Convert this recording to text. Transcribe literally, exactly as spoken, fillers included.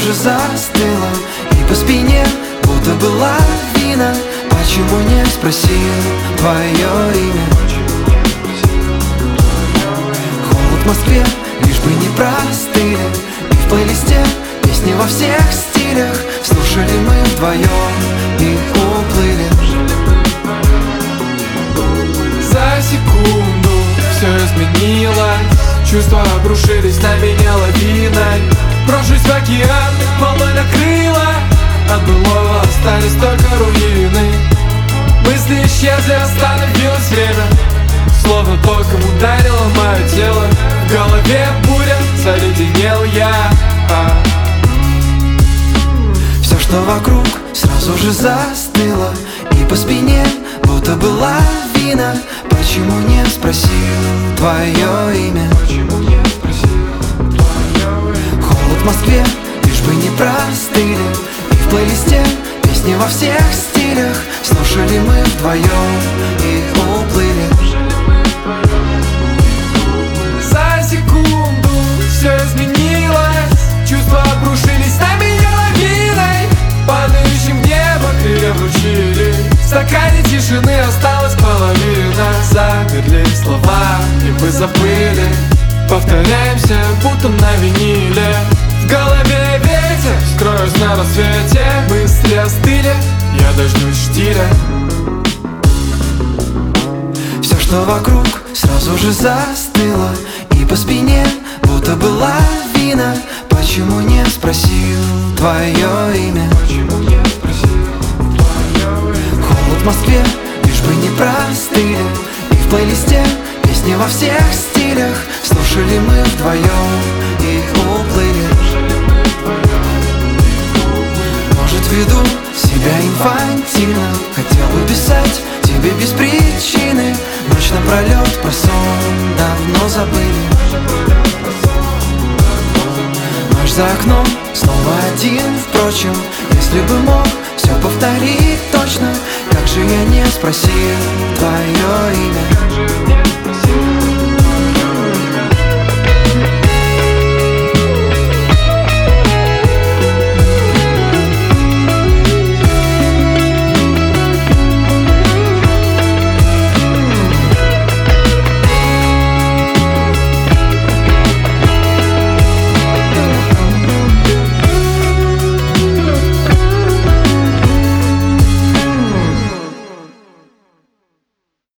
же застыла, и по спине будто была лавина. Почему не спросил твое имя? Холод в Москве, лишь бы не простыли. И в плейлисте песни во всех стилях. Слушали мы вдвоем и уплыли. За секунду все изменилось, чувства обрушились на меня лавиной. Брошусь в океан, волной накрыла, от былого остались только руины. Мысли исчезли, остановилось время, словно током ударило мое тело. В голове буря, заледенел я. Все, что вокруг, сразу же застыло, и по спине будто была лавина. Почему не спросил твое имя? Холод в Москве, лишь бы не простыли. И в плейлисте песни во всех стилях. Слушали мы вдвоем и уплыли. За секунду все изменилось, чувства обрушились на меня лавиной. Падающим в небо крылья вручили, в стакане тишины осталась половина. Замерли слова, и мы забыли, повторяемся, будто на виниле. В голове ветер, скроюсь на рассвете. Мысли остыли, я дождусь штиля. Все, что вокруг, сразу же застыло, и по спине будто была лавина. Почему не спросил твое имя? Холод в Москве, лишь бы не простыли. И в плейлисте песни во всех стилях. Слушали мы вдвоем и уплыли. Может, веду себя инфантильно, хотел бы писать тебе без причины. Ночь напролет про сон давно забыли. Ночь за окном, снова один, впрочем. Если бы мог все повторить точно, как же я не спросил твое имя?